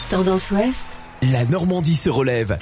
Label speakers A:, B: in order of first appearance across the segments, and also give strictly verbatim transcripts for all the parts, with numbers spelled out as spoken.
A: Tendance Ouest,
B: la Normandie se relève.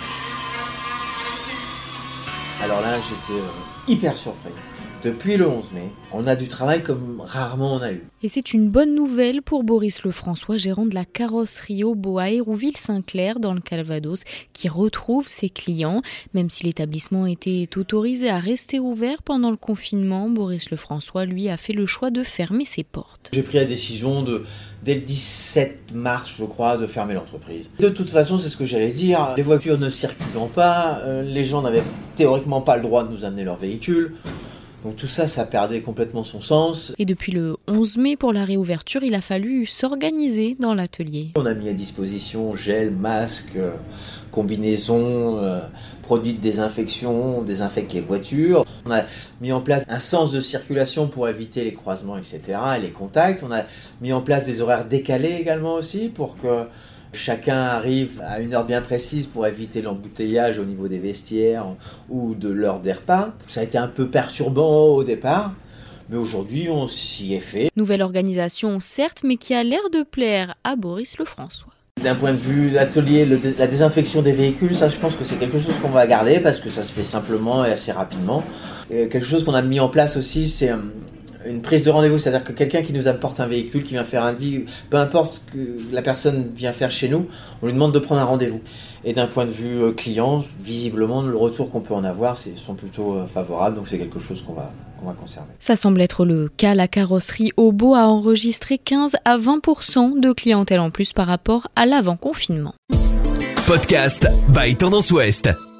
C: Alors là, j'étais euh, hyper surpris. Depuis le onze mai, on a du travail comme rarement on a eu.
D: Et c'est une bonne nouvelle pour Boris Lefrançois, gérant de la carrosserie au Beau à Hérouville-Saint-Clair dans le Calvados, qui retrouve ses clients. Même si l'établissement était autorisé à rester ouvert pendant le confinement, Boris Lefrançois, lui, a fait le choix de fermer ses portes.
C: J'ai pris la décision de, dès le dix-sept mars, je crois, de fermer l'entreprise. De toute façon, c'est ce que j'allais dire. Les voitures ne circulant pas, euh, les gens n'avaient théoriquement pas le droit de nous amener leurs véhicules. Donc tout ça, ça perdait complètement son sens.
D: Et depuis le onze mai, pour la réouverture, il a fallu s'organiser dans l'atelier.
C: On a mis à disposition gel, masque, euh, combinaisons, euh, produits de désinfection, on désinfecte les voitures. On a mis en place un sens de circulation pour éviter les croisements, et cetera, et les contacts. On a mis en place des horaires décalés également aussi pour que chacun arrive à une heure bien précise pour éviter l'embouteillage au niveau des vestiaires ou de l'heure des repas. Ça a été un peu perturbant au départ, mais aujourd'hui on s'y est fait.
D: Nouvelle organisation certes, mais qui a l'air de plaire à Boris Lefrançois.
C: D'un point de vue l'atelier, le, la désinfection des véhicules, ça je pense que c'est quelque chose qu'on va garder parce que ça se fait simplement et assez rapidement. Et quelque chose qu'on a mis en place aussi, c'est une prise de rendez-vous, c'est-à-dire que quelqu'un qui nous apporte un véhicule, qui vient faire un devis, peu importe ce que la personne vient faire chez nous, on lui demande de prendre un rendez-vous. Et d'un point de vue client, visiblement, le retour qu'on peut en avoir c'est, sont plutôt favorables, donc c'est quelque chose qu'on va, qu'on va conserver.
D: Ça semble être le cas. La carrosserie au Beau a enregistré quinze à vingt pour cent de clientèle en plus par rapport à l'avant-confinement.
B: Podcast by Tendance Ouest.